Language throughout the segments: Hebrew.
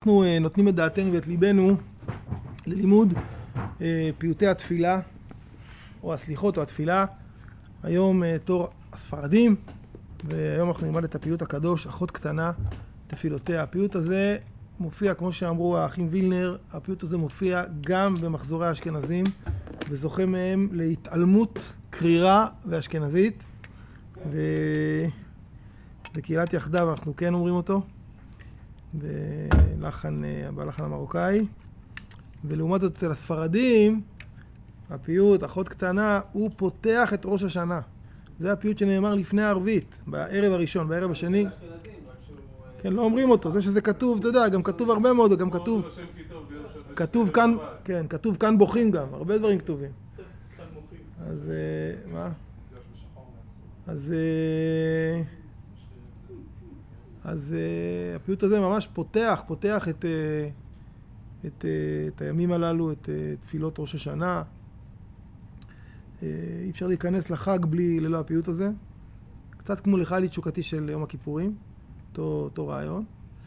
אנחנו נותנים את דעתנו ואת ליבנו ללימוד פיוטי התפילה, או הסליחות או התפילה. היום תור הספרדים, והיום אנחנו נלמד את הפיוט הקדוש, אחות קטנה, תפילותיה. הפיוט הזה מופיע, כמו שאמרו האחים וילנר, הפיוט הזה מופיע גם במחזורי האשכנזים, וזוכה מהם להתעלמות קרירה ואשכנזית, ובקהילת יחדיו אנחנו כן אומרים אותו. בלחן המרוקאי. ולעומת זאת אצל הספרדים, הפיוט אחות קטנה הוא פותח את ראש השנה. זה הפיוט שנאמר לפני הערבית, בערב הראשון, בערב השני. כן, לא אומרים אותו, זה שזה כתוב, אתה יודע, גם כתוב הרבה מאוד, גם כתוב כאן, כן, כתוב כאן בוכים גם, הרבה דברים כתובים. אז מה? אז הפיוט הזה ממש פותח את הימים הללו, את תפילות ראש השנה. אי אפשר להיכנס לחג ללא הפיוט הזה. קצת כמו לחיילי תשוקתי של יום הכיפורים, אותו רעיון.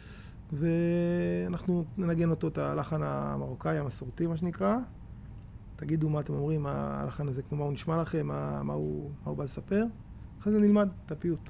ואנחנו ננגן אותו, את הלחן המרוקאי, המסורתי, מה שנקרא. תגידו מה אתם אומרים, הלחן הזה, כמו מה הוא נשמע לכם, מה הוא בא לספר. אחרי זה נלמד את הפיוט.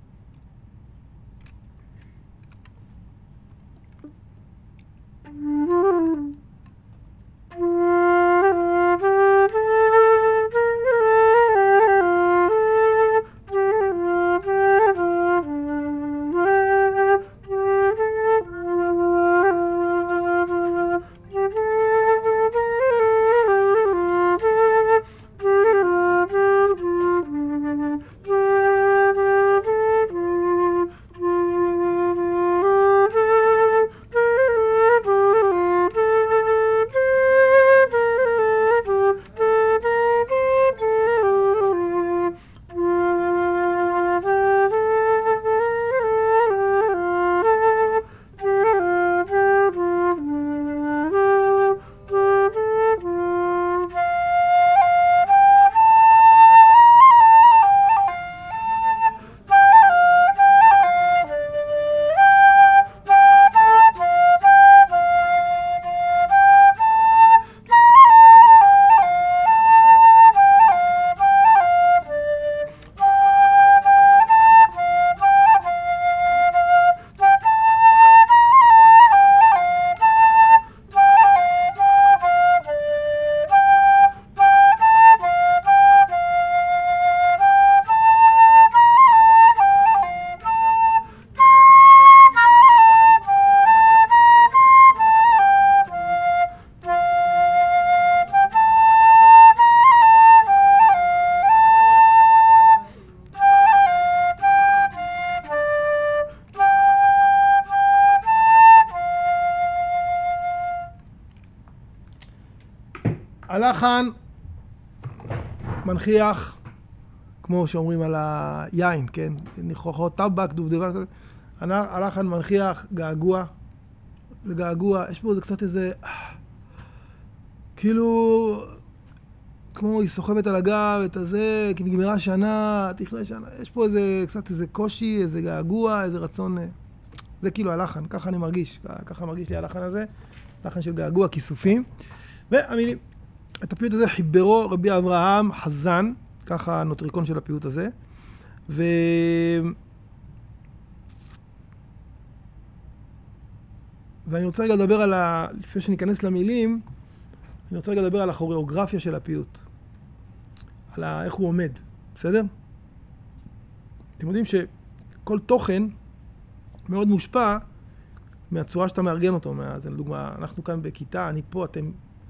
הלחן מנחיח, כמו שאומרים על היין, כן? ניחוחות טבק, דובדבן. הלחן מנחיח געגוע. זה געגוע, יש פה קצת איזה, כאילו, כמו היא סוחבת על הגב, את הזה, כי נגמרה שנה, תכלה שנה. יש פה קצת איזה קושי, איזה געגוע, איזה רצון. זה כאילו הלחן, ככה אני מרגיש. ככה מרגיש לי הלחן הזה. לחן של געגוע, כיסופים. והמילים. את הפיוט הזה חיברו רבי אברהם חזן, ככה הנוטריקון של הפיוט הזה. ואני רוצה רגע לדבר לפני שניכנס למילים, אני רוצה רגע לדבר על הכוריאוגרפיה של הפיוט. על איך הוא עומד, בסדר? אתם יודעים שכל תוכן מאוד מושפע מהצורה שאתה מארגן אותו. לדוגמה, אנחנו כאן בכיתה, אני פה, אתם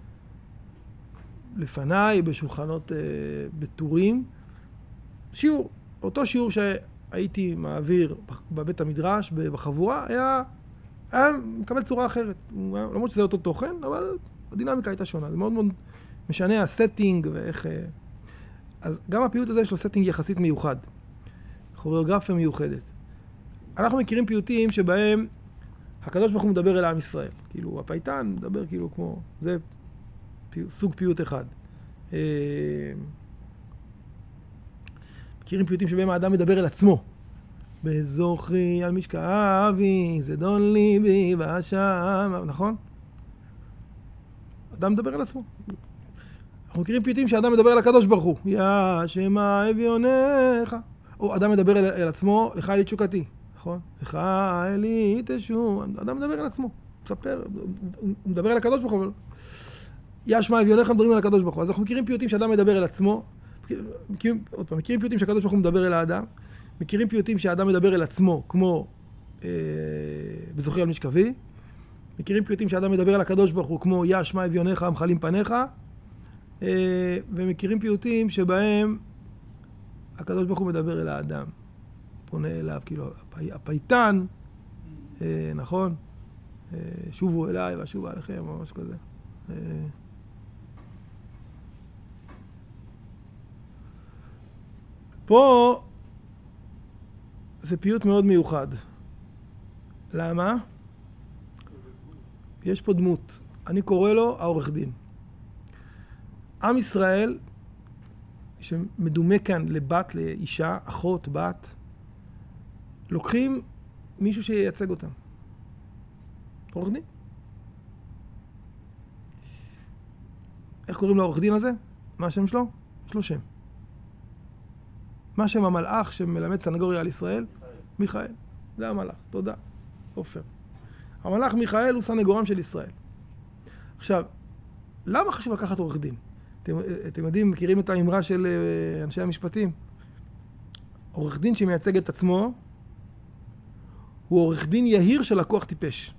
לפניי בשולחנות בטורים. שיעור, אותו שיעור שהייתי מעביר בבית המדרש, בחבורה, היה מקבל צורה אחרת. למרות שזה אותו תוכן, אבל הדינמיקה הייתה שונה. זה מאוד מאוד משנה הסטינג ואיך. אז גם הפיוט הזה יש לו סטינג יחסית מיוחד. כוריאוגרפיה מיוחדת. אנחנו מכירים פיוטים שבהם הקדוש ברוך הוא מדבר אל עם ישראל. כאילו הפייטן מדבר כאילו כמו, זה סוג פיוט אחד. מכירים פיוטים שבהם האדם מדבר אל עצמו. בזוכרי על משכבי, זדון ליבי באשם, נכון? אדם מדבר על עצמו. אנחנו מכירים פיוטים שאדם מדבר על הקדוש ברוך הוא. יא שמה אביונך. או אדם מדבר אל עצמו, לך אלי תשוקתי. נכון? לך אלי תשו. אדם מדבר על עצמו. מספר, הוא מדבר על הקדוש ברוך הוא. יא שמה אביונך מדברים על הקדוש ברוך הוא. אז אנחנו מכירים פיוטים שאדם מדבר אל עצמו. מכירים פיוטים שהקדוש ברוך הוא מדבר אל האדם. מכירים פיוטים שהאדם מדבר אל עצמו, כמו בזוכרי על משכבי. מכירים פיוטים שהאדם מדבר על הקדוש ברוך הוא, כמו יא שמע אביונך המחלים פניך. ומכירים פיוטים שבהם הקדוש ברוך הוא מדבר אל האדם. פונה אליו, כאילו, הפייטן, נכון? שובו אליי ואשובו עליכם, או משהו כזה. פה זה פיוט מאוד מיוחד. למה? יש פה דמות. אני קורא לו העורך דין. עם ישראל, שמדומה כאן לבת, לאישה, אחות, בת, לוקחים מישהו שייצג אותם. עורך דין. איך קוראים לעורך דין הזה? מה השם שלו? יש לו שם. מה שם המלאך שמלמד סנגוריה על ישראל? מיכאל. זה המלאך. תודה. עופר. המלאך מיכאל הוא סנגורם של ישראל. עכשיו, למה חשוב לקחת עורך דין? אתם יודעים, מכירים את האמרה של אנשי המשפטים? עורך דין שמייצג את עצמו הוא עורך דין יהיר של לקוח טיפש.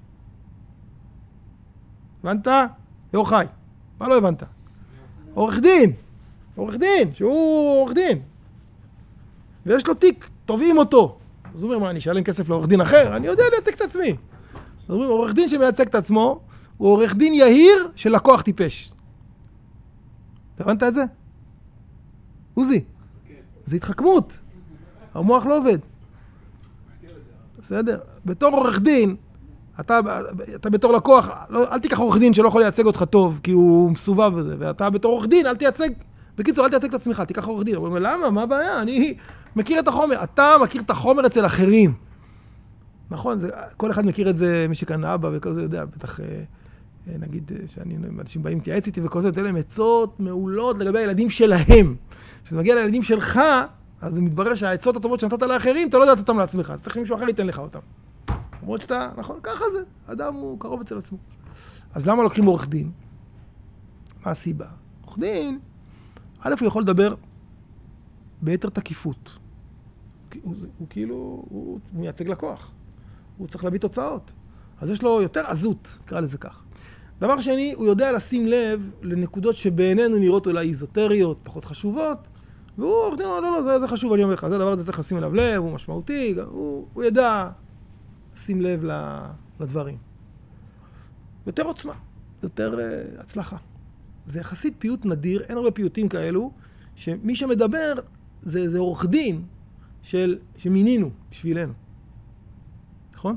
הבנת? יוחאי. מה לא הבנת? עורך דין. עורך דין, שהוא עורך דין. ויש לו תיק, תובעים אותו. אז הוא אומר, מה, אני אשלם כסף לעורך דין אחר? אני יודע לייצג את עצמי. אז אומרים, עורך דין שמייצג את עצמו הוא עורך דין יהיר של לקוח טיפש. אתה הבנת את זה? עוזי, זה התחכמות. המוח לא עובד. בסדר? בתור עורך דין, אתה בתור לקוח, אל תיקח עורך דין שלא יכול לייצג אותך טוב, כי הוא מסובב בזה, ואתה בתור עורך דין, אל תייצג, בקיצור, אל תייצג את עצמך, תיקח עורך דין. הוא אומר, למה? מה הבעיה? אני מכיר את החומר. אתה מכיר את החומר אצל אחרים. נכון, כל אחד מכיר את זה, מי שכאן אבא וכל זה יודע, בטח נגיד שאנשים באים להתייעץ איתי וכל זה, נותן להם עצות מעולות לגבי הילדים שלהם. כשזה מגיע לילדים שלך, אז זה מתברר שהעצות הטובות שנתת לאחרים, אתה לא יודעת אותם לעצמך, אז צריך שמישהו אחר ייתן לך אותם. למרות שאתה, נכון, ככה זה, אדם הוא קרוב אצל עצמו. אז למה לוקחים עורך דין? מה הסיבה? עורך דין, א' הוא יכול לדבר ביתר תקיפות. הוא כאילו, הוא מייצג לקוח. הוא צריך להביא תוצאות. אז יש לו יותר עזות, קרא לזה כך. דבר שני, הוא יודע לשים לב לנקודות שבעינינו נראות אולי איזוטריות, פחות חשובות, והוא עורך דין, לא, זה חשוב, אני אומר לך, זה הדבר הזה צריך לשים אליו לב, הוא משמעותי, הוא ידע לשים לב לדברים. יותר עוצמה, יותר הצלחה. זה יחסית פיוט נדיר, אין הרבה פיוטים כאלו, שמי שמדבר זה עורך דין שמינינו בשבילנו. נכון?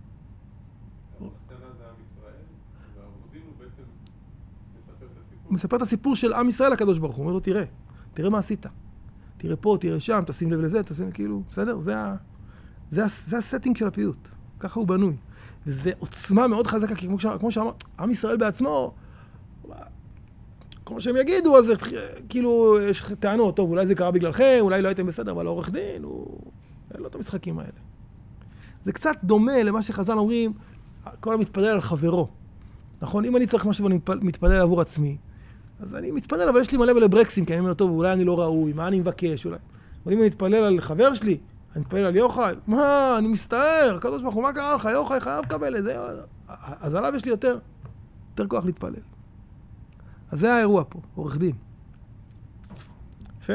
הוא מספר את הסיפור של עם ישראל הקדוש ברוך הוא. הוא אומר לו, תראה מה עשית. תראה פה, תראה שם, תשים לב לזה, תשים כאילו, בסדר? זה הסטינג של הפיוט. ככה הוא בנוי. וזה עוצמה מאוד חזקה, כי כמו שאמר, עם ישראל בעצמו, כמו שהם יגידו, אז כאילו, יש טענות, טוב, אולי זה קרה בגללכם, אולי לא הייתם בסדר, אבל העורך דין, אין לו את המשחקים האלה. זה קצת דומה למה שחז"ל אומרים, כל המתפלל על חברו. נכון? אם אני צריך משהו ואני מתפלל עבור עצמי, אז אני מתפלל, אבל יש לי מלא ברקסים, כי אני אומר, טוב, אולי אני לא ראוי, מה אני מבקש, אולי. אבל אם אני מתפלל על חבר שלי, אני מתפלל על יוחאי, מה, אני מסתער, הקדוש ברוך הוא, מה קרה לך? יוחאי חייב לקבל את זה. אז עליו יש לי יותר כוח להתפלל. אז זה האירוע פה, עורך דין. יפה.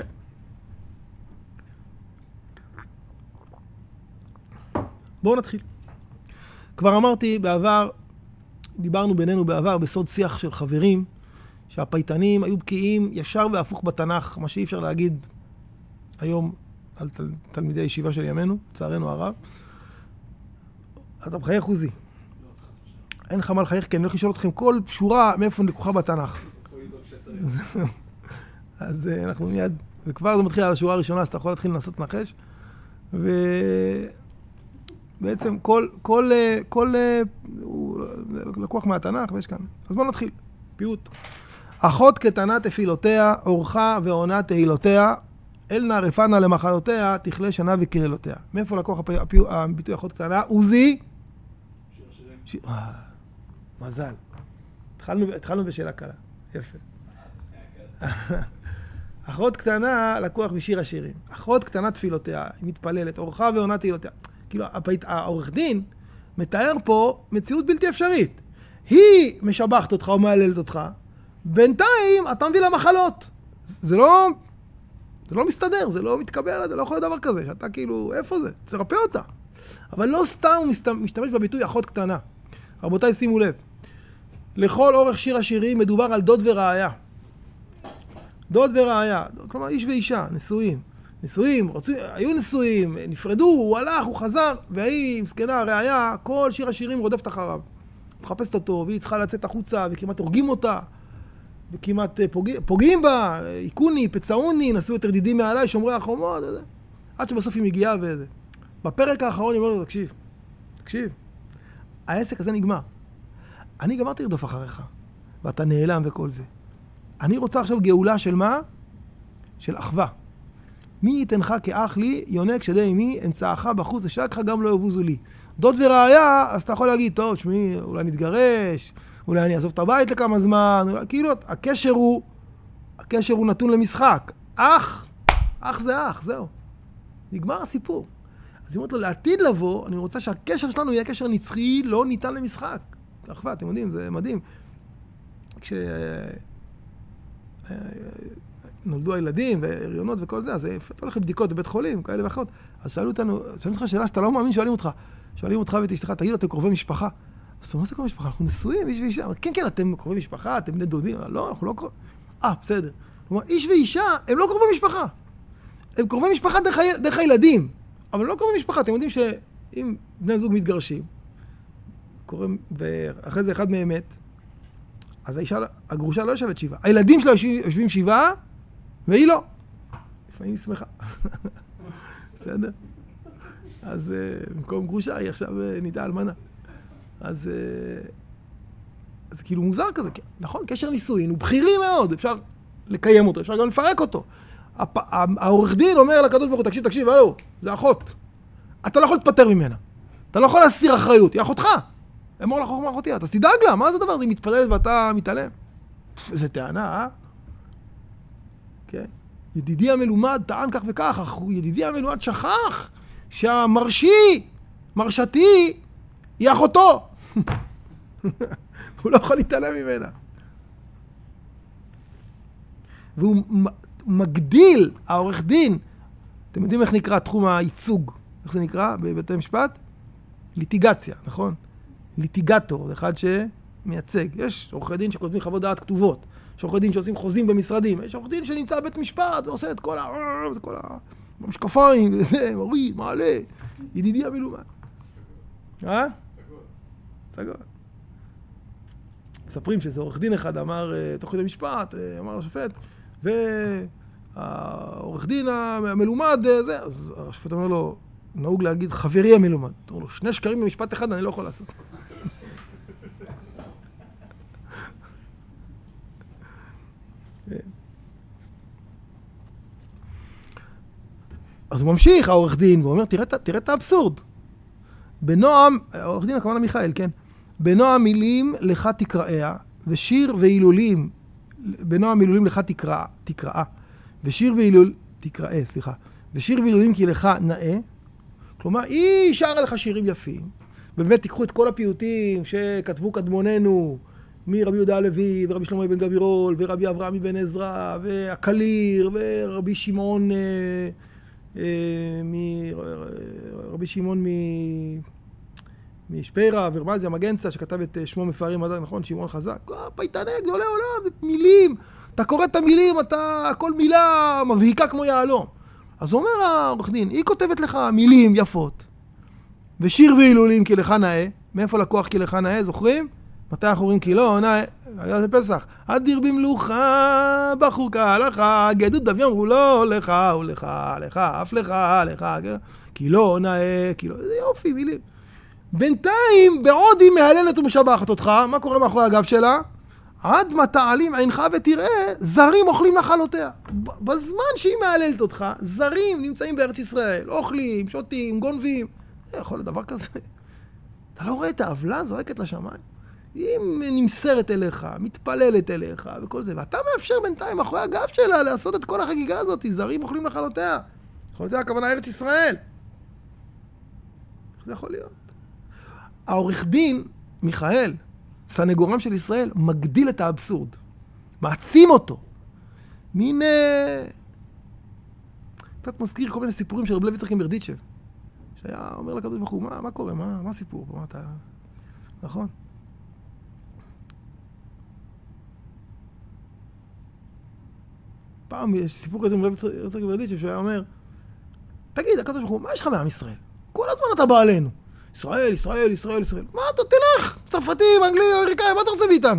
בואו נתחיל. כבר אמרתי בעבר, דיברנו בינינו בעבר בסוד שיח של חברים, שהפייטנים היו בקיאים ישר והפוך בתנ"ך, מה שאי אפשר להגיד היום על תלמידי הישיבה של ימינו, לצערנו הרב. אתה מחייך עוזי. אין לך מה לחייך, כי אני הולך לשאול אתכם כל שורה מאיפה לקוחה בתנ"ך. אז אנחנו מיד, וכבר זה מתחיל על השורה הראשונה, אז אתה יכול להתחיל לנסות לנחש. ובעצם כל הוא לקוח מהתנ"ך ויש כאן. אז בואו נתחיל. פיוט. אחות קטנה תפילותיה, אורחה ועונה תהילותיה, אל נא רפנה למחלותיה, תכלה שנה וקללותיה. מאיפה לקוח הביטוי אחות קטנה? עוזי? מזל. התחלנו בשאלה קלה. יפה. אחות קטנה לקוח משיר השירים. אחות קטנה תפילותיה, היא מתפללת, אורחה ועונה תהילותיה. כאילו, העורך דין מתאר פה מציאות בלתי אפשרית. היא משבחת אותך או מעללת אותך, בינתיים אתה מביא לה מחלות. זה לא מסתדר, זה לא מתקבל, זה לא יכול להיות דבר כזה, שאתה כאילו, איפה זה? תרפא אותה. אבל לא סתם הוא משתמש בביטוי אחות קטנה. רבותיי, שימו לב. לכל אורך שיר השירים מדובר על דוד ורעיה. דוד ורעיה, כלומר איש ואישה, נשואים, היו נשואים, נפרדו, הוא הלך, הוא חזר, והיא, מסכנה, הרעיה, כל שיר השירים רודפת אחריו. מחפשת אותו, והיא צריכה לצאת החוצה, וכמעט הורגים אותה, וכמעט פוגעים בה, עיקוני, פצעוני, נסו יותר דידים מעליי, שומרי החומות, עד שבסוף היא מגיעה וזה. בפרק האחרון היא אומר לו, תקשיב, העסק הזה נגמר. אני גמרתי לרדוף אחריך, ואתה נעלם וכל זה. אני רוצה עכשיו גאולה של מה? של אחווה. מי ייתנך כאח לי, יונק שדי אמי, אמצעך בחוץ ושקך גם לא יבוזו לי. דוד ורעיה, אז אתה יכול להגיד, טוב, שמי, אולי נתגרש, אולי אני אעזוב את הבית לכמה זמן, אולי, כאילו, הקשר הוא נתון למשחק. אח זה אח, זהו. נגמר הסיפור. אז היא אומרת לו, לעתיד לבוא, אני רוצה שהקשר שלנו יהיה קשר נצחי, לא ניתן למשחק. אחווה, אתם יודעים, זה מדהים. נולדו הילדים והריונות וכל זה, אז אתה הולך לבדיקות בבית חולים, כאלה ואחרות. אז שואלים אותך שאלה שאתה לא מאמין, שואלים אותך ואת אשתך, תגידו, אתם קרובי משפחה? אז אתה אומר, זה קרובי משפחה, אנחנו נשואים, איש ואישה. כן, אתם קרובי משפחה, אתם בני דודים. לא, אנחנו לא קרובי... בסדר. כלומר, איש ואישה, הם לא קרובי משפחה. הם קרובי משפחה דרך הילדים. אבל לא קרובי משפחה. אתם יודעים שאם בני זוג מתגרשים, ואחרי זה אחד מהם מת, אז הגרושה לא יושבת שבעה. הילדים שלה יושבים שבעה, והיא לא. לפעמים היא שמחה. בסדר? אז במקום גרושה, היא עכשיו ניתה אלמנה. אז כאילו מוזר כזה. נכון, קשר נישואין הוא בחירי מאוד. אפשר לקיים אותו, אפשר גם לפרק אותו. העורך דין אומר לקדוש ברוך הוא, תקשיב, הלו, זה אחות. אתה לא יכול להתפטר ממנה. אתה לא יכול להסיר אחריות, היא אחותך. אמור לך חוכמה אחותי, אתה תדאג לה, מה זה הדבר? היא מתפללת ואתה מתעלם. איזה טענה, כן. ידידי המלומד טען כך וכך, אך ידידי המלומד שכח מרשתי, היא אחותו. הוא לא יכול להתעלם ממנה. והוא מגדיל, העורך דין, אתם יודעים איך נקרא תחום הייצוג? איך זה נקרא בבית המשפט? ליטיגציה, נכון? ליטיגטור, זה אחד שמייצג. יש עורכי דין שכותבים חוות דעת כתובות. יש עורכי דין שעושים חוזים במשרדים. יש עורכי דין שנמצא בבית משפט ועושה את כל המשקפיים וזה, מוריד, מעלה. ידידי המלומד. סגור. מספרים שזה עורך דין אחד אמר, תוך כדי משפט, אמר לשופט, והעורך דין המלומד, זה, אז השופט אומר לו, נהוג להגיד, חברי המלומד. תראו לו, 2 שקרים במשפט אחד אני לא יכול לעשות. אז הוא ממשיך, העורך דין, והוא אומר, תראה את האבסורד. בנועם, העורך דין הכוונה מיכאל, כן? בנועם מילים לך תקראיה, ושיר והילולים, בנועם מילולים לך תקראה, ושיר והילולים כי לך נאה. כלומר, היא שרה לך שירים יפים. ובאמת תיקחו את כל הפיוטים שכתבו קדמוננו, מרבי יהודה הלוי, ורבי שלמה בן גבירול, ורבי אברהם בן עזרא, והקליר, ורבי שמעון, רבי שמעון משפירה, ורמזיה מגנצה, שכתב את שמו מפארים מדע, נכון? שמעון חזק. פייטני, גדולי עולם, זה מילים. אתה קורא את המילים, כל מילה מבהיקה כמו יעלום. אז אומר העורך דין, היא כותבת לך מילים יפות, ושיר והילולים כי לך נאה. מאיפה לקוח כי לך נאה, זוכרים? מתי אנחנו אומרים כי לא, נאה, היה זה פסח. אדיר במלוכה, בחור כהלכה, גדוד דב יאמרו לו, לך ולך, לך, אף לך, לך. כי לא נאה, כי לא... זה יופי, מילים. בינתיים, בעוד היא מהללת ומשבחת אותך, מה קורה מאחורי הגב שלה? עד מתעלים עינך ותראה, זרים אוכלים נחלותיה. בזמן שהיא מהללת אותך, זרים נמצאים בארץ ישראל, אוכלים, שותים, גונבים. יכול להיות דבר כזה. אתה לא רואה את העוולה זועקת לשמיים? היא נמסרת אליך, מתפללת אליך וכל זה, ואתה מאפשר בינתיים אחרי הגב שלה לעשות את כל החגיגה הזאת, זרים אוכלים נחלותיה. נחלותיה הכוונה ארץ ישראל. איך זה יכול להיות? העורך דין, מיכאל, סנגורם של ישראל, מגדיל את האבסורד. מעצים אותו. מין... קצת מזכיר כל מיני סיפורים של רב לוי יצחק מברדיצ'ב. שהיה אומר לקדוש ברוך הוא, מה קורה? מה הסיפור פה? מה אתה... נכון? פעם יש סיפור כזה עם רב יצחק מברדיצ'ב, שהיה אומר, תגיד, הקדוש ברוך הוא, מה יש לך מעם ישראל? כל הזמן אתה בא עלינו. ישראל, ישראל, ישראל, ישראל. מה אתה תלך? צרפתים, אנגלים, אמריקאים, מה אתה רוצה מאיתנו?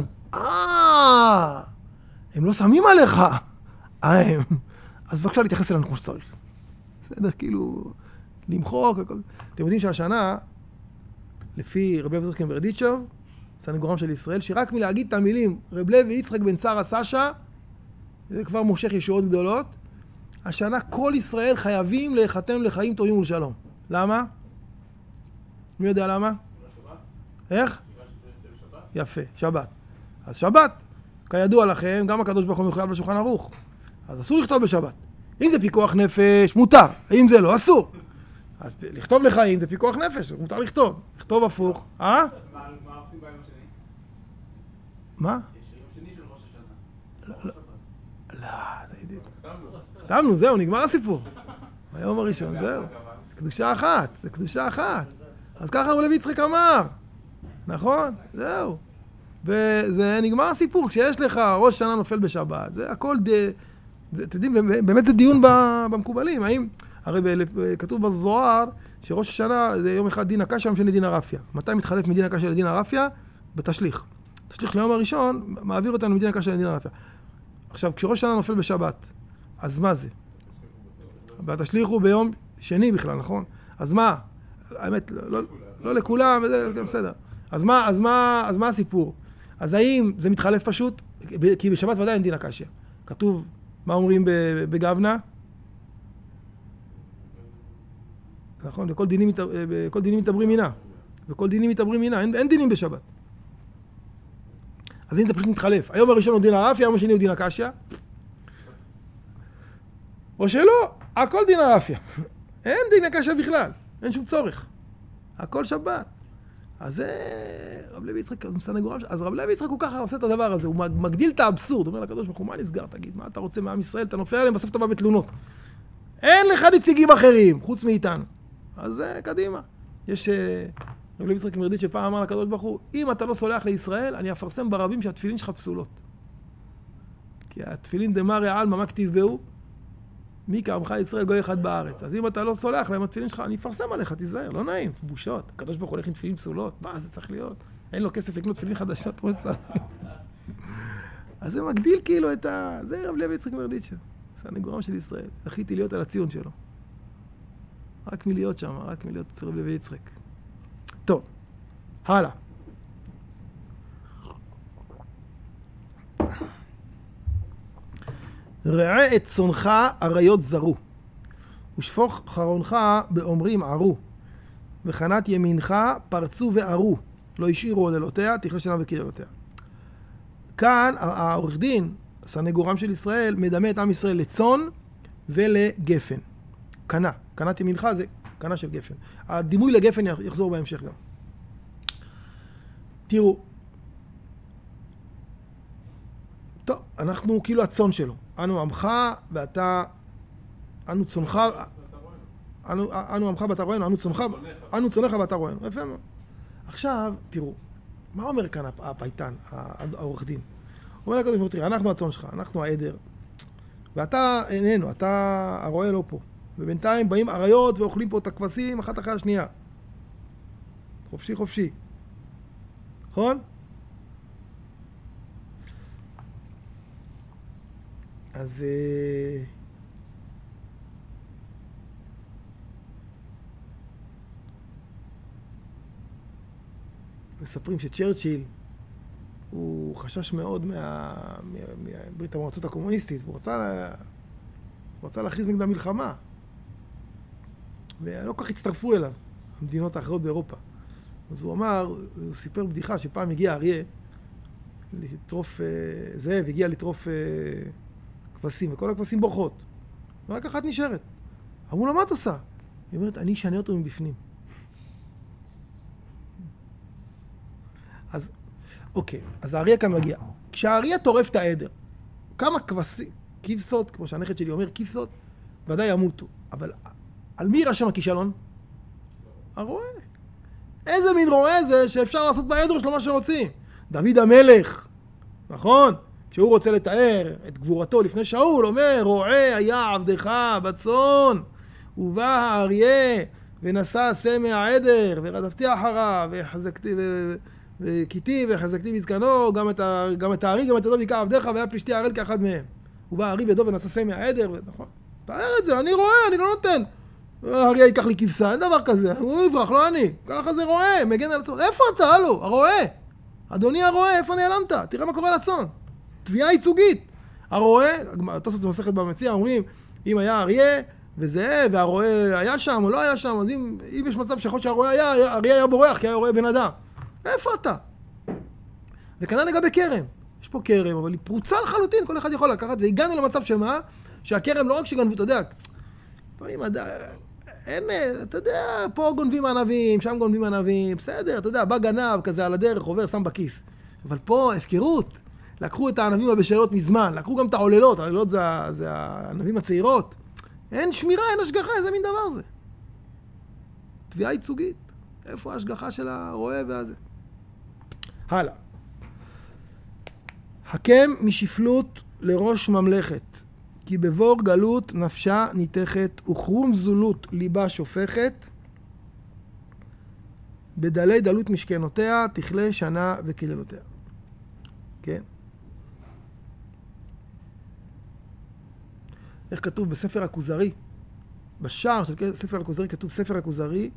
הם לא שמים עליך. הם. אז בבקשה להתייחס אלינו כמו שצריך. בסדר, כאילו, למחוק וכל... אתם יודעים שהשנה, לפי רב לוי יצחק מברדיצ'ב, סנגורם של ישראל, שרק מלהגיד את המילים רב לוי יצחק בן שרה סשה, זה כבר מושך ישועות גדולות, השנה כל ישראל חייבים להיחתם לחיים טובים ולשלום. למה? מי יודע למה? איך? יפה, שבת. אז שבת, כידוע לכם, גם הקדוש ברוך הוא מחויב לשולחן ערוך. אז אסור לכתוב בשבת. אם זה פיקוח נפש, מותר. אם זה לא, אסור. אז לכתוב לחיים זה פיקוח נפש, מותר לכתוב. לכתוב הפוך. מה עושים ביום השני? מה? יש יום שני של ראש השנה. לא, זה ידיד. חתמנו, זהו, נגמר הסיפור. היום הראשון, זהו. קדושה אחת, זה קדושה אחת. אז ככה רב לוי יצחק אמר. נכון? זהו. וזה נגמר הסיפור. כשיש לך ראש שנה נופל בשבת, זה הכל, אתם יודעים, באמת זה דיון במקובלים. האם, הרי כתוב בזוהר, שראש השנה זה יום אחד דין הקשה, יום שני דין הרפיה. מתי מתחלף מדין הקשה לדין הרפיה? בתשליך. תשליך ליום הראשון, מעביר אותנו מדין הקשה לדין הרפיה. עכשיו, כשראש השנה נופל בשבת, אז מה זה? והתשליך הוא ביום שני בכלל, נכון? אז מה? האמת, לא לכולם, זה בסדר. אז מה הסיפור? אז האם זה מתחלף פשוט? כי בשבת ודאי אין דין הקשה. כתוב, מה אומרים בגבנה? נכון, וכל דינים מתעברים מינה. וכל דינים מתעברים מינה, אין דינים בשבת. אז אם זה פשוט מתחלף. היום הראשון הוא דין הרפיה, היום השני הוא דין הקשה. או שלא, הכל דין הרפיה. אין דין הקשה בכלל, אין שום צורך. הכל שבת. אז רב לוי יצחק, אז רב לוי יצחק הוא ככה עושה את הדבר הזה, הוא מגדיל את האבסורד, הוא אומר לקדוש ברוך הוא, מה נסגר, תגיד, מה אתה רוצה מעם ישראל, אתה נופל עליהם, בסוף אתה בא בתלונות. אין לך נציגים אחרים, חוץ מאיתנו. אז קדימה. יש רב לוי יצחק מברדיצ'ב שפעם אמר לקדוש ברוך הוא, אם אתה לא סולח לישראל, אני אפרסם ברבים שהתפילין שלך פסולות. כי התפילין דמרי עלמא מה כתיב בהו? מי כעמך ישראל גוי אחד בארץ. אז אם אתה לא סולח להם התפילין שלך, אני אפרסם עליך, תיזהר, לא נעים, בושות. הקדוש ברוך הוא הולך עם תפילין פסולות, מה זה צריך להיות? אין לו כסף לקנות תפילין חדשות, כמו שצריך. אז זה מגדיל כאילו את ה... זה רב לוי יצחק מברדיצ'ב, סנגורם של ישראל. זכיתי להיות על הציון שלו. רק מלהיות שם, רק מלהיות אצל רב לוי יצחק. טוב, הלאה. ראה את צונך אריות זרו, ושפוך חרונך באומרים ערו, וחנת ימינך פרצו וערו, לא השאירו עוללותיה, תכלה שנה וקללותיה. כאן העורך דין, סנגורם של ישראל, מדמה את עם ישראל לצון ולגפן. קנה, קנת ימינך זה קנה של גפן. הדימוי לגפן יחזור בהמשך גם. תראו, טוב, אנחנו כאילו הצון שלו. אנו עמך ואתה, אנו צונך, אנו עמך ואתה רואינו, אנו צונך ואתה רואינו. יפה מאוד. עכשיו, תראו, מה אומר כאן הפייטן, העורך דין? הוא אומר לקדוש ברוך הוא, תראה, אנחנו הצון שלך, אנחנו העדר, ואתה איננו, אתה הרועה לא פה. ובינתיים באים אריות ואוכלים פה את הכבשים אחת אחרי השנייה. חופשי חופשי. נכון? אז מספרים שצ'רצ'יל, הוא חשש מאוד מברית המועצות הקומוניסטית, הוא רצה להכריז נגד המלחמה. ולא כל כך הצטרפו אליו, המדינות האחרות באירופה. אז הוא אמר, הוא סיפר בדיחה שפעם הגיע אריה לטרוף, זאב הגיע לטרוף כבשים, וכל הכבשים בורחות. ורק אחת נשארת. אמרו לו, מה את עושה? היא אומרת, אני אשנה אותו מבפנים. אז, אוקיי, אז האריה כאן מגיע. כשהאריה טורף את העדר, כמה כבשות, כמו שהנכד שלי אומר, כבשות, ודאי ימותו. אבל על מי ירשם הכישלון? הרועה. איזה מין רועה זה שאפשר לעשות בעדר שלו מה שרוצים? דוד המלך, נכון? כשהוא רוצה לתאר את גבורתו לפני שאול, אומר, רועה היה עבדך בצאן, ובא האריה ונשא סמא העדר, ורדפתי אחריו, וכיתי וחזקתי בזקנו, גם את הארי, גם את הדוב יקע עבדך, והיה פלישתי הערל כאחד מהם. הוא בא הארי בידו ונשא סמא העדר, נכון? תאר את זה, אני רואה, אני לא נותן. האריה ייקח לי כבשה, אין דבר כזה, הוא יברח, לא אני. ככה זה רועה, מגן על הצאן. איפה אתה, הלו? הרועה. אדוני הרועה, איפה נעלמת? תראה מה קורה לצאן. תביעה ייצוגית. הרועה, תוספות במסכת במציע, אומרים, אם היה אריה וזאב, והרועה היה שם או לא היה שם, אז אם יש מצב שיכול שהרועה היה, אריה היה בורח, כי היה רועה בן אדם. איפה אתה? וכנראה לגבי כרם. יש פה כרם, אבל היא פרוצה לחלוטין, כל אחד יכול לקחת, והגענו למצב שמה? שהכרם לא רק שגנבו, אתה יודע, פעמים אין, אתה יודע, פה גונבים ענבים, שם גונבים ענבים, בסדר, אתה יודע, בא גנב כזה על הדרך, עובר, שם בכיס. אבל פה הפקרות, לקחו את הענבים הבשלות מזמן, לקחו גם את העוללות, העוללות זה הענבים הצעירות. אין שמירה, אין השגחה, איזה מין דבר זה? תביעה ייצוגית. איפה ההשגחה של הרועה והזה? הלאה. הקם משפלות לראש ממלכת, כי בבור גלות נפשה ניתכת, וכרום זולות ליבה שופכת, בדלי דלות משכנותיה תכלה שנה וקללותיה. כן. איך כתוב בספר הכוזרי? בשער של ספר הכוזרי כתוב ספר הכוזרי,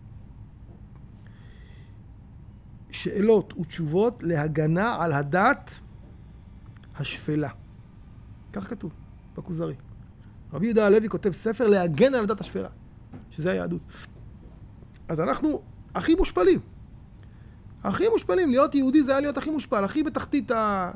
שאלות ותשובות להגנה על הדת השפלה. כך כתוב בכוזרי. רבי יהודה הלוי כותב ספר להגן על הדת השפלה, שזה היהדות. אז אנחנו הכי מושפלים. הכי מושפלים. להיות יהודי זה היה להיות הכי מושפל. הכי בתחתית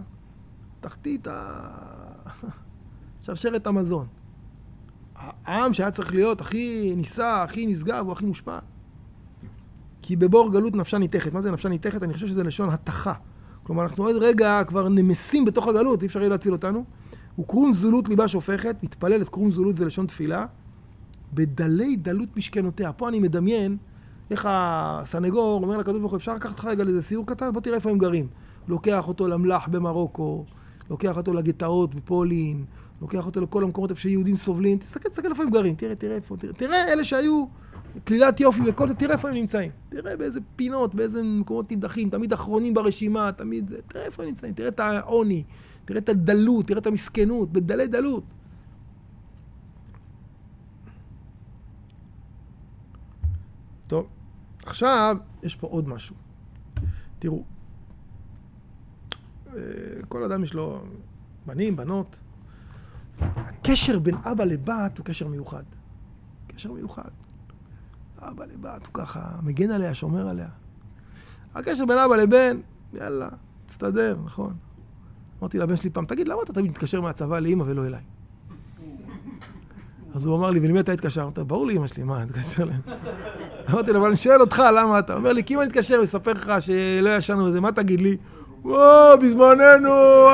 שרשרת המזון. העם שהיה צריך להיות הכי ניסה, הכי נשגב, הוא הכי מושפל. כי בבור גלות נפשה ניתכת. מה זה נפשה ניתכת? אני חושב שזה לשון התחה. כלומר, אנחנו עוד רגע כבר נמסים בתוך הגלות, אי אפשר יהיה להציל אותנו. וקרום זולות ליבה שופכת, מתפללת, קרום זולות זה לשון תפילה, בדלי דלות משכנותיה. פה אני מדמיין איך הסנגור אומר לקדוש ברוך הוא, אפשר לקחת לך רגע לאיזה סיור קטן? בוא תראה איפה הם גרים. לוקח אותו למלח במרוקו, לוקח אותו לגטאות בפולין, לוקח אותו לכל המקומות איפה שיהודים סובלים. תסתכל איפה הם גרים, תראה איפה, תראה אלה שהיו כלילת יופי וכל זה, תראה איפה הם נמצאים. תראה באיזה פינות, באיזה מקומות נידחים, תמיד אחרונים ברשימה, תמיד, תראה איפה הם נמצאים, תראה את העוני, תראה את הדלות, תראה את המסכנות, בדלי דלות. טוב, עכשיו יש פה עוד משהו. תראו, כל אדם יש לו בנים, בנות. הקשר בין אבא לבת הוא קשר מיוחד. קשר מיוחד. אבא לבת הוא ככה מגן עליה, שומר עליה. הקשר בין אבא לבן, יאללה, תסתדר, נכון. אמרתי לבן שלי פעם, תגיד, למה אתה תמיד מתקשר מהצבא לאמא ולא אליי? אז הוא אמר לי, ולמי אתה התקשר? ברור לי אמא שלי, מה, התקשר להם? אמרתי לו, אבל אני שואל אותך, למה אתה? אומר לי, כי אם אני אתקשר ויספר לך שלא ישנו וזה, מה תגיד לי? וואו, בזמננו,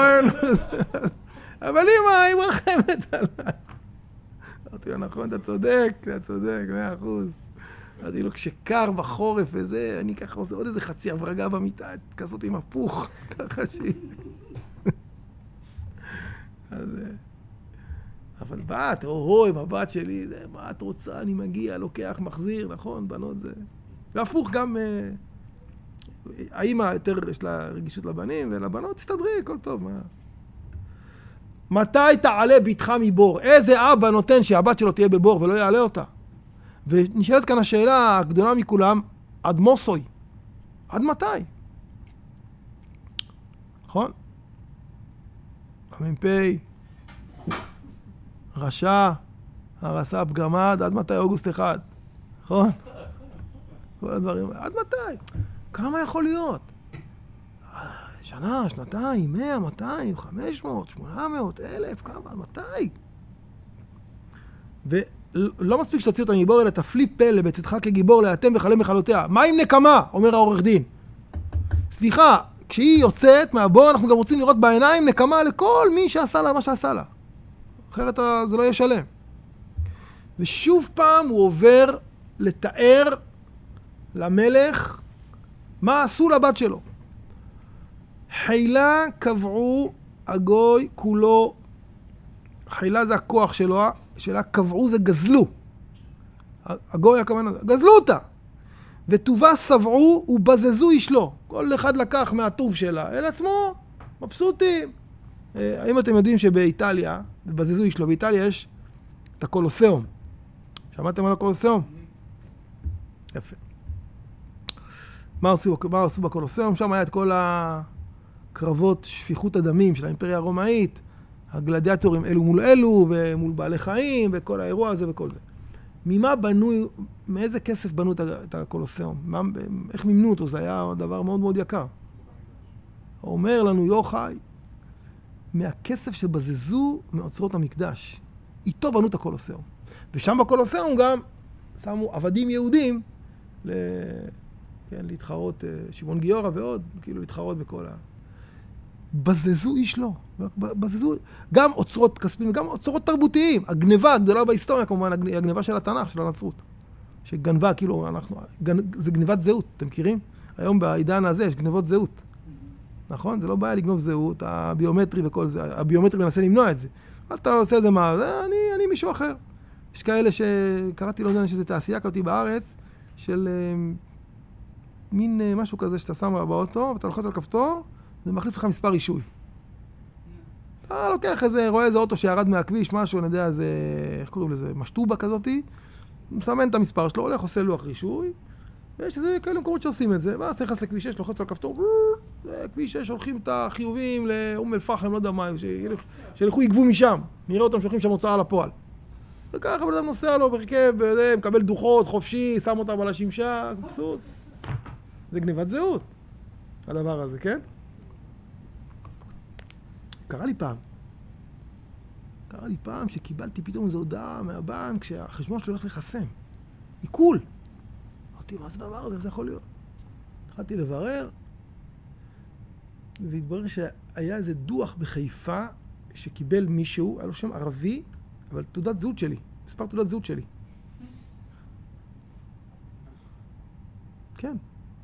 אבל אמא רחמת עליי. אמרתי לו, נכון, אתה צודק, 100%. אמרתי לו, כשקר בחורף וזה, אני ככה עושה עוד איזה חצי הברגה במיטה, כזאת עם הפוך, ככה שהיא. אבל בת, עם הבת שלי, זה, מה את רוצה? אני מגיע, לוקח, מחזיר, נכון? בנות זה... והפוך גם, האמא יותר יש לה רגישות לבנים, ולבנות תסתדרי, הכל טוב. מתי תעלה ביתך מבור? איזה אבא נותן שהבת שלו תהיה בבור ולא יעלה אותה? ונשאלת כאן השאלה הגדולה מכולם, עד מוסוי? עד מתי? נכון? המ"פ, רשע, הרס"פ גמד, עד מתי? אוגוסט 1. נכון? כל הדברים, עד מתי? כמה יכול להיות? שנה, שנתיים, 100, 200, 500, 800, 1,000, כמה, מתי? ולא מספיק שתוציא אותה מגיבור, אלא תפליפ פלא בצאתך כגיבור להיאטם וכלה מחלותיה. מה עם נקמה? אומר העורך דין. סליחה, כשהיא יוצאת מהבור, אנחנו גם רוצים לראות בעיניים נקמה לכל מי שעשה לה מה שעשה לה. אחרת זה לא יהיה שלם. ושוב פעם הוא עובר לתאר למלך מה עשו לבת שלו. חילה קבעו הגוי כולו, חילה זה הכוח שלו, שלה קבעו זה גזלו. הגוי הכוונה, גזלו אותה. וטובה סבעו ובזזו ישלו. כל אחד לקח מהטוב שלה אל עצמו, מבסוטים. האם אתם יודעים שבאיטליה, בזזו ישלו, באיטליה יש את הקולוסיאום. שמעתם על הקולוסיאום? יפה. מה עשו בקולוסיאום? שם היה את כל הקרבות שפיכות הדמים של האימפריה הרומאית, הגלדיאטורים אלו מול אלו, ומול בעלי חיים, וכל האירוע הזה וכל זה. ממה בנו, מאיזה כסף בנו את הקולוסיאום? איך מימנו אותו? זה היה דבר מאוד מאוד יקר. אומר לנו יוחאי, מהכסף שבזזו מאוצרות המקדש. איתו בנו את הקולוסיאום. ושם בקולוסיאום גם שמו עבדים יהודים להתחרות, שמעון גיורא ועוד, כאילו להתחרות בכל בזזו איש לא. בזזו, גם אוצרות כספיים וגם אוצרות תרבותיים. הגניבה הגדולה בהיסטוריה, כמובן, הגניבה של התנ"ך, של הנצרות. שגנבה, כאילו, זה גניבת זהות, אתם מכירים? היום בעידן הזה יש גניבות זהות. נכון? זה לא בעיה לגנוב זהות, הביומטרי וכל זה. הביומטרי מנסה למנוע את זה. אבל אתה עושה את זה מה? אני מישהו אחר. יש כאלה שקראתי, לא יודע שזה תעשייה כזאת בארץ, של מין משהו כזה שאתה שם באוטו, ואתה לוחץ על כפתור, זה מחליף לך מספר רישוי. אתה לוקח איזה, רואה איזה אוטו שירד מהכביש, משהו, אני יודע, זה, איך קוראים לזה, משטובה כזאתי, מסמן את המספר שלו, הולך, עושה לוח רישוי, ויש איזה כאלה מקומות שעושים את זה, ואז אתה נכנס לכביש 6, לוחץ על כפתור, כביש 6, הולכים את החיובים לאום אל-פחם, לא יודע מה, שילכו יגבו משם, נראה אותם שהולכים שם הוצאה לפועל. וככה בן אדם נוסע לו ברכב, מקבל דוחות, חופשי, שם אותם על השמשה, פסות. זה גניבת זהות, הדבר הזה, כן? קרה לי פעם שקיבלתי פתאום איזו הודעה מהבנק שהחשבון שלי הולך לחסם. עיקול. אמרתי, מה זה דבר הזה? איך זה יכול להיות? התחלתי לברר, והתברר שהיה איזה דוח בחיפה שקיבל מישהו, היה לו שם ערבי, אבל תעודת זהות שלי, מספר תעודת זהות שלי. כן.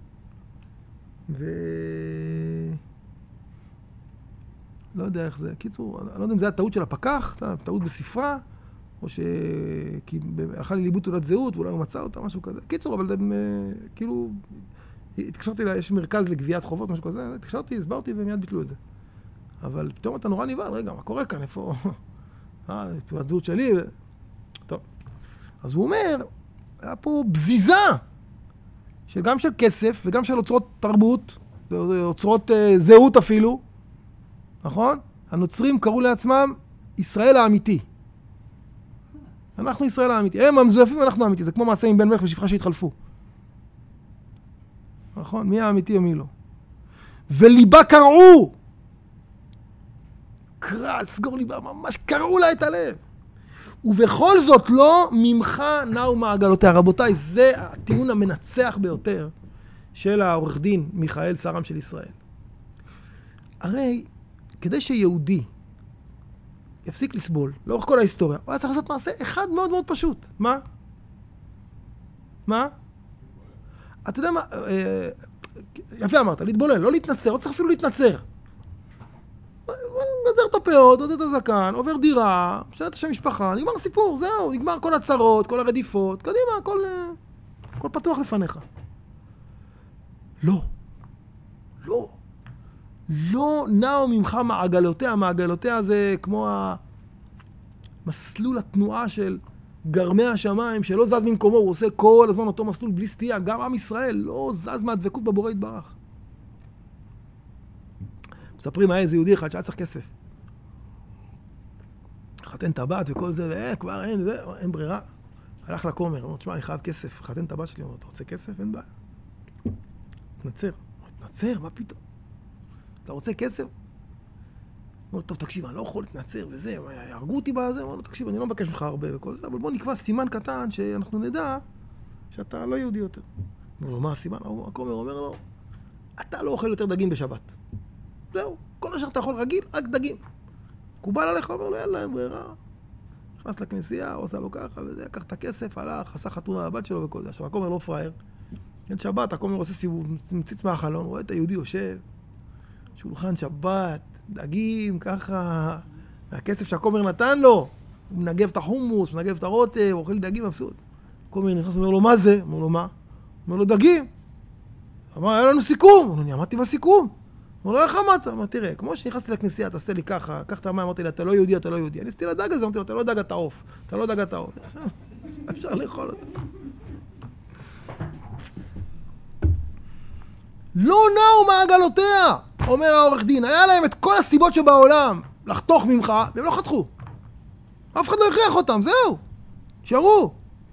לא יודע איך זה. קיצור, אני לא יודע אם זה היה טעות של הפקח, טעות בספרה, או כי הלכה לי לאיבוד תעודת זהות, ואולי הוא מצא אותה, משהו כזה. קיצור, אבל כאילו, התקשרתי לה, יש מרכז לגביית חובות, משהו כזה, התקשרתי, הסברתי, ומיד ביטלו את זה. אבל פתאום אתה נורא נבהל, רגע, מה קורה כאן? איפה? תעודת זהות שלי. טוב. אז הוא אומר, היה פה בזיזה, גם של כסף, וגם של אוצרות תרבות, ואוצרות זהות אפילו, נכון? הנוצרים קראו לעצמם ישראל האמיתי. אנחנו ישראל האמיתי. הם המזויפים, אנחנו האמיתי. זה כמו מעשה עם בן מלך ושפחה שהתחלפו. נכון? מי האמיתי ומי לא. וליבה קרעו. סגור ליבה, ממש קרעו לה את הלב. ובכל זאת לא ממך נעו מעגלותיה. רבותיי, זה הטיעון המנצח ביותר של העורך דין מיכאל שרם של ישראל. הרי כדי שיהודי יפסיק לסבול לאורך כל ההיסטוריה, הוא היה צריך לעשות מעשה אחד מאוד מאוד פשוט. מה? מה? אתה יודע מה? יפה אמרת, להתבולל, לא להתנצר, לא צריך אפילו להתנצר. גזר את הפאות, עוד את הזקן, עובר דירה, משנה את השם משפחה, נגמר סיפור, זהו, נגמר כל הצרות, כל הרדיפות, קדימה, הכל פתוח לפניך. לא. לא. לא נעו ממך מעגלותיה. מעגלותיה זה כמו מסלול התנועה של גרמי השמיים, שלא זז ממקומו, הוא עושה כל הזמן אותו מסלול בלי סטייה. גם עם ישראל לא זז מהדבקות בבורא יתברך. מספרים היה איזה יהודי אחד שהיה צריך כסף. חתן טבעת וכל זה, כבר אין ברירה. הלך לכומר, אמר, תשמע, אני חייב כסף. חתן טבעת שלי, אמר, אתה רוצה כסף? אין בעיה. תנצר. תנצר, מה פתאום? אתה רוצה כסף? אמר, טוב, תקשיב, אני לא יכול להתנצר וזה, יהרגו אותי בזה. אמר לו, תקשיב, אני לא מבקש ממך הרבה וכל זה, אבל בוא נקבע סימן קטן שאנחנו נדע שאתה לא יהודי יותר. אמר לו, מה הסימן? הכומר אומר לו, אתה לא אוכל יותר דגים בשבת. זהו, כל השאר אתה יכול רגיל, רק דגים. קובל עליך, אומר לו, יאללה, אין ברירה. נכנס לכנסייה, עושה לו ככה וזה, לקח את הכסף, הלך, עשה חתונה לבת שלו וכל זה. עכשיו, הכומר לא פראייר. אין שבת, הכומר עושה סיבוב, מציץ מהחלון, רואה את היהודי יושב, שולחן שבת, דגים, ככה, והכסף שהכומר נתן לו, הוא מנגב את החומוס, מנגב את הרוטב, אוכל דגים, מבסוט. הכומר נכנס, אומר לו, מה זה? אומר לו, מה? אומר לו, דגים. אמר, היה לנו סיכום. אמר לו, אני עמדתי בסיכום. אמר לו, איך עמדת? אמר, תראה, כמו שנכנסתי לכנסייה, תעשה לי ככה, קח את המים, אמרתי לי, אתה לא יהודי, אתה לא יהודי. אני עשיתי לדג הזה, אמרתי לו, אתה לא דג את העוף. אתה לא דג את העוף. אפשר לאכול אותו. לא נעו מעגלותיה, אומר העורך דין. היה להם את כל הסיבות שבעולם לחתוך ממך, והם לא חתכו. אף אחד לא הכריח אותם, זהו. שרו.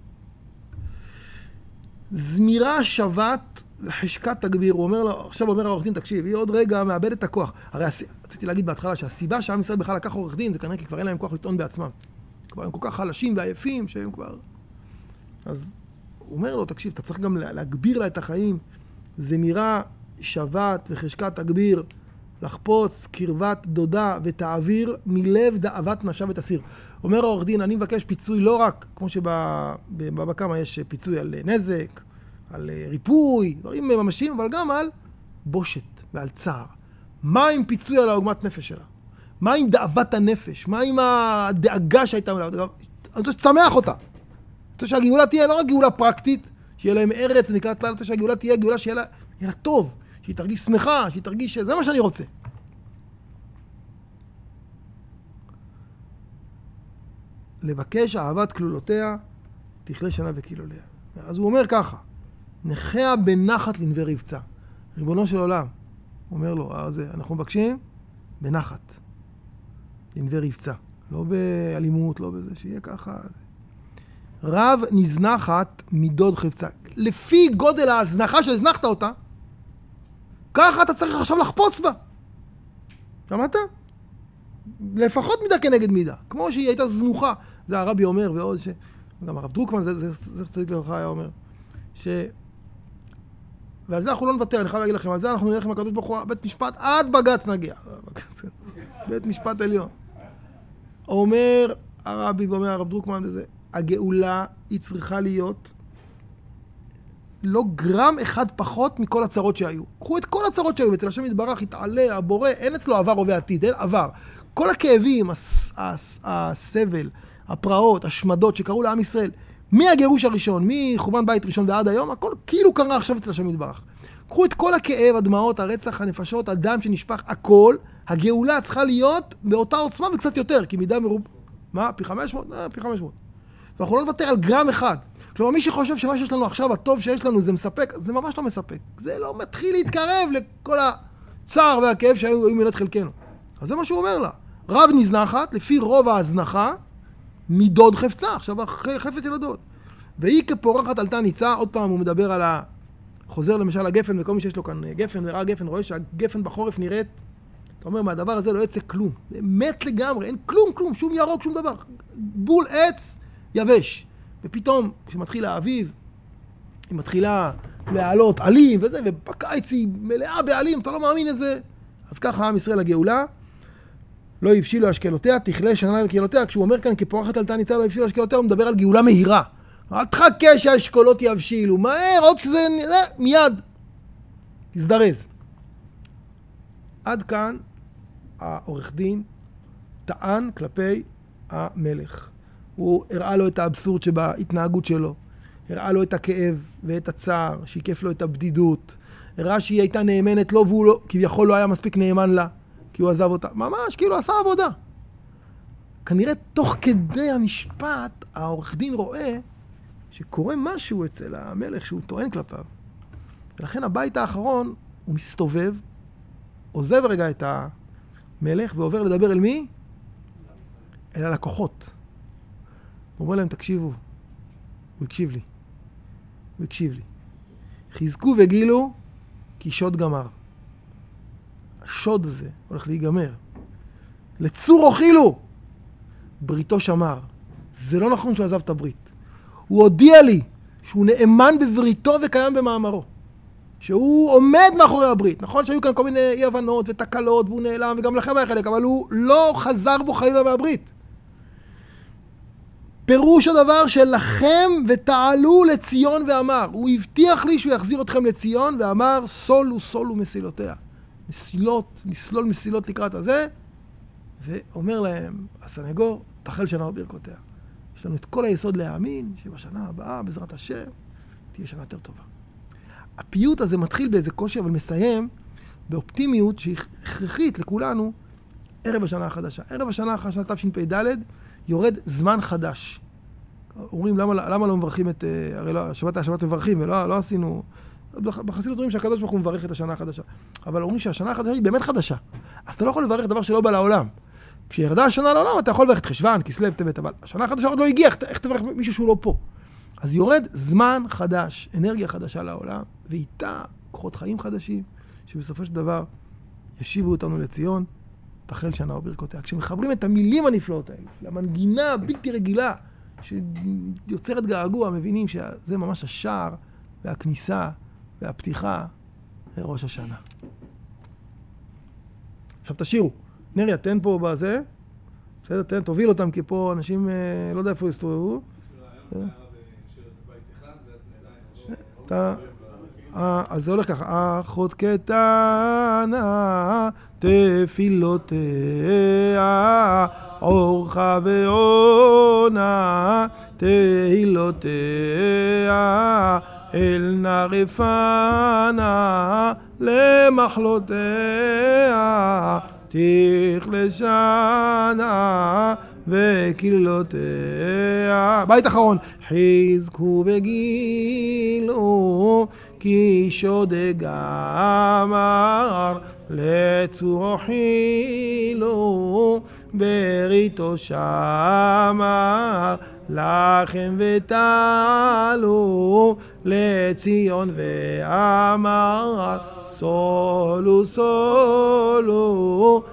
זמירה שבת וחשקת תגביר. הוא אומר לו, עכשיו אומר העורך דין, תקשיב, היא עוד רגע מאבדת את הכוח. הרי רציתי להגיד בהתחלה שהסיבה שעם ישראל בכלל לקח עורך דין, זה כנראה כי כבר אין להם כוח לטעון בעצמם. כבר הם כל כך חלשים ועייפים שהם כבר... אז הוא אומר לו, תקשיב, אתה צריך גם להגביר לה את החיים. זמירה שבת וחשקת תגביר, לחפוץ קרבת דודה ותעביר מלב דאבת נפשה ותסיר. אומר העורך דין, אני מבקש פיצוי לא רק, כמו שבבקמה יש פיצוי על נזק, על ריפוי, דברים ממשיים, אבל גם על בושת ועל צער. מה עם פיצוי על העוגמת נפש שלה? מה עם דאבת הנפש? מה עם הדאגה שהייתה מלאה? אני רוצה שתשמח אותה. אני רוצה שהגאולה תהיה לא רק גאולה פרקטית, שיהיה להם ארץ ונקלט לה, אני רוצה שהגאולה תהיה גאולה שיהיה לה טוב, שהיא תרגיש שמחה, שהיא תרגיש... זה מה שאני רוצה. לבקש אהבת כלולותיה, תכלה שנה וקילוליה. אז הוא אומר ככה, נחיה בנחת לנווה רבצה. ריבונו של עולם, הוא אומר לו, אנחנו מבקשים בנחת, לנווה רבצה. לא באלימות, לא בזה, שיהיה ככה. רב נזנחת מדוד חפצה. לפי גודל ההזנחה שהזנחת אותה, ככה אתה צריך עכשיו לחפוץ בה. שמעת? לפחות מידה כנגד מידה. כמו שהיא הייתה זנוחה. זה הרבי אומר ועוד ש... גם הרב דרוקמן, זה צדיק לברכה היה אומר. ועל זה אנחנו לא נוותר, אני חייב להגיד לכם, על זה אנחנו נלך עם הקדוש ברוך הוא, בית משפט, עד בג"ץ נגיע. בית משפט עליון. אומר הרבי ואומר הרב דרוקמן לזה, הגאולה היא צריכה להיות לא גרם אחד פחות מכל הצרות שהיו. קחו את כל הצרות שהיו, אצל השם יתברך, יתעלה, הבורא, אין אצלו עבר או בעתיד, אין עבר. כל הכאבים, הסבל, הפרעות, השמדות שקרו לעם ישראל, מהגירוש הראשון, מחורבן בית ראשון ועד היום, הכל כאילו קרה עכשיו אצל השם יתברך. קחו את כל הכאב, הדמעות, הרצח, הנפשות, הדם שנשפך, הכל, הגאולה צריכה להיות באותה עוצמה וקצת יותר, כי מידה מרוב... מה? פי 500? פי 500. ואנחנו לא נוותר על גרם אחד. כלומר, מי שחושב שמה שיש לנו עכשיו, הטוב שיש לנו, זה מספק, זה ממש לא מספק. זה לא מתחיל להתקרב לכל הצער והכאב שהיו מנת חלקנו. אז זה מה שהוא אומר לה. רב נזנחת, לפי רוב ההזנחה, מדוד חפצה. עכשיו, חפץ ילדות. והיא כפורחת עלתה ניצה, עוד פעם הוא מדבר על חוזר למשל הגפן, וכל מי שיש לו כאן גפן וראה גפן, רואה שהגפן בחורף נראית, אתה אומר, מהדבר הזה לא יצא כלום. זה מת לגמרי, אין כלום, שום ירוק, שום דבר. בול עץ יבש. ופתאום, כשמתחיל האביב, היא מתחילה להעלות עלים וזה, ובקיץ היא מלאה בעלים, אתה לא מאמין איזה. אז ככה עם ישראל הגאולה, לא יבשילו השקלותיה, תכלה שנה וקהילותיה. כשהוא אומר כאן, כפורחת עלתה ניצה, לא יבשילו השקלותיה, הוא מדבר על גאולה מהירה. אל תחכה שהאשכולות יבשילו, מהר, עוד כזה, מיד. תזדרז. עד כאן, העורך דין טען כלפי המלך. הוא הראה לו את האבסורד שבהתנהגות שלו. הראה לו את הכאב ואת הצער, שיקף לו את הבדידות. הראה שהיא הייתה נאמנת לו, והוא לא, כביכול לא היה מספיק נאמן לה, כי הוא עזב אותה. ממש, כאילו עשה עבודה. כנראה תוך כדי המשפט, העורך דין רואה שקורה משהו אצל המלך שהוא טוען כלפיו. ולכן הבית האחרון, הוא מסתובב, עוזב רגע את מלך, ועובר לדבר אל מי? אל הלקוחות. הוא אומר להם, תקשיבו. הוא הקשיב לי. הוא הקשיב לי. חזקו וגילו, כי שוד גמר. השוד הזה הולך להיגמר. לצור אוכילו, בריתו שמר. זה לא נכון שהוא עזב את הברית. הוא הודיע לי שהוא נאמן בבריתו וקיים במאמרו. שהוא עומד מאחורי הברית. נכון שהיו כאן כל מיני אי הבנות ותקלות, והוא נעלם, וגם לכם היה חלק, אבל הוא לא חזר בו חלילה מהברית. פירוש הדבר שלכם ותעלו לציון ואמר. הוא הבטיח לי שהוא יחזיר אתכם לציון ואמר, סולו סולו מסילותיה. מסילות, נסלול מסילות לקראת הזה, ואומר להם, הסנגור, תחל שנה וברכותיה. יש לנו את כל היסוד להאמין שבשנה הבאה, בעזרת השם, תהיה שנה יותר טובה. הפיוט הזה מתחיל באיזה קושי, אבל מסיים באופטימיות שהיא הכרחית לכולנו, ערב השנה החדשה. ערב השנה החדשה, תשפ"ד, יורד זמן חדש. אומרים, למה לא מברכים את... הרי לא, השבת מברכים, ולא עשינו... בחסידות אומרים שהקדוש ברוך הוא מברך את השנה החדשה. אבל אומרים שהשנה החדשה היא באמת חדשה. אז אתה לא יכול לברך דבר שלא בא לעולם. כשירדה השנה לעולם, אתה יכול לברך את חשוון, כסלו, טבת, אבל השנה החדשה עוד לא הגיעה, איך תברך מישהו שהוא לא פה? אז יורד זמן חדש, אנרגיה חדשה לעולם, ואיתה כוחות חיים חדשים, שבסופו של דבר ישיבו אותנו לציון, תחל שנה וברכותיה. כשמחברים את המילים הנפלאות האלה, למנגינה הבלתי רגילה, שיוצרת געגוע, מבינים שזה ממש השער והכניסה והפתיחה לראש השנה. עכשיו תשירו. נריה, תן פה בזה. בסדר, תן, תוביל אותם, כי פה אנשים לא יודע איפה יסתובבו. אז זה הולך ככה. אחות קטנה תפילותיה אורחה ועונה תהילותיה אל נרפנה למחלותיה תכלה שנה וקללותיה. בית אחרון. חזקו וגילו כי שוד גמר לצור אוכילו בריתו שמר לכם ותעלו לציון ואמר סולו סולו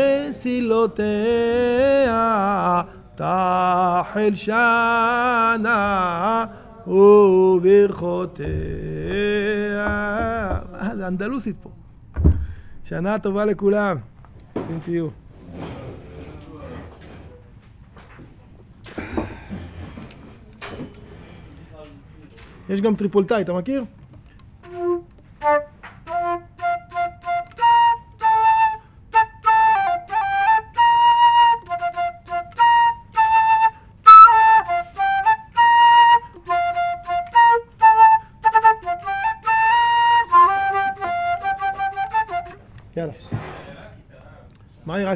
מסילותיה תחל שנה וברכותיה. זה אנדלוסית פה. שנה טובה לכולם. אם תהיו. יש גם טריפולטאי, אתה מכיר? יאללה. מה היא רק